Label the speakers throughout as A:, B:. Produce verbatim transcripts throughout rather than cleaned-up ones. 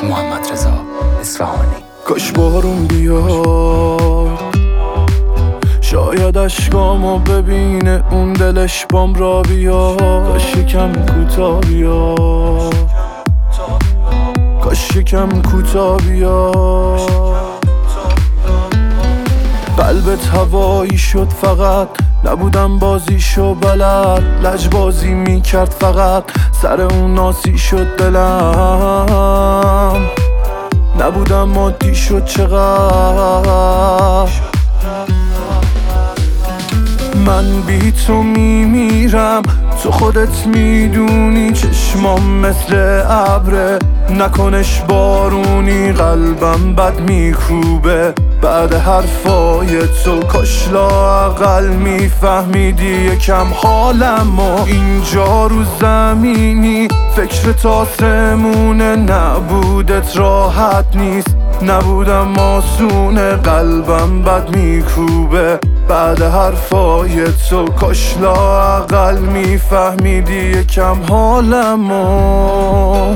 A: محمد رضا اصفهانی.
B: کاش بارون بیاد، شاید اشکامو ببینه اون دلش بام را بیاد. کاش یکم کوتا بیاد، کاش یکم کوتا بیاد. قلبت هوایی شد فقط، نبودم بازیشو بلد. لجبازی میکرد فقط، سر اون ناسی شد دلم. نبودم مادی شد چقدر. من بی تو میمیرم، تو خودت میدونی. چشمام مثل ابره، نکنش بارونی. قلبم بد میکوبه بعد حرفای تو. کاش لااقل میفهمیدی یکم حالمو. اینجا رو زمینی فکرت آسمونه، نبودت راحت نیست. نبودم آسونه، قلبم بد میکوبه بعد حرفای تو. کاش لااقل میفهمیدی یکم حالمو.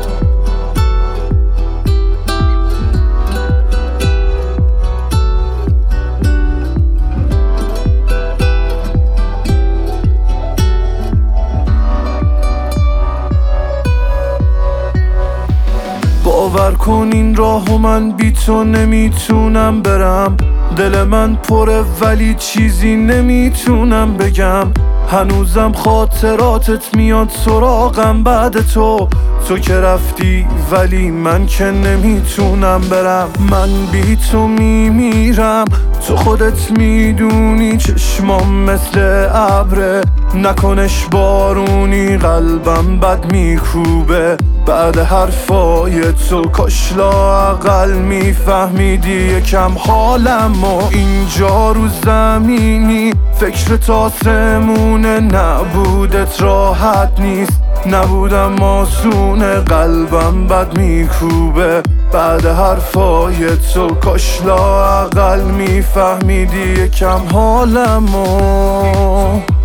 B: باور کن این راهو من بی تو نمیتونم برم. دل من پره ولی چیزی نمیتونم بگم. هنوزم خاطراتت میاد سراغم بعد تو. تو که رفتی ولی من که نمیتونم برم. من بی تو میمیرم، تو خودت میدونی. چشمام مثل ابره، نکنش بارونی. قلبم بد میکوبه بعد حرفای تو. کاش لااقل میفهمیدی یکم حالمو. اینجا رو زمینی فکرت آسمونه، نبودت راحت نیست. نبودم آسونه، قلبم بد میکوبه بعد حرفای تو. کاش لااقل میفهمیدی یکم حالمو.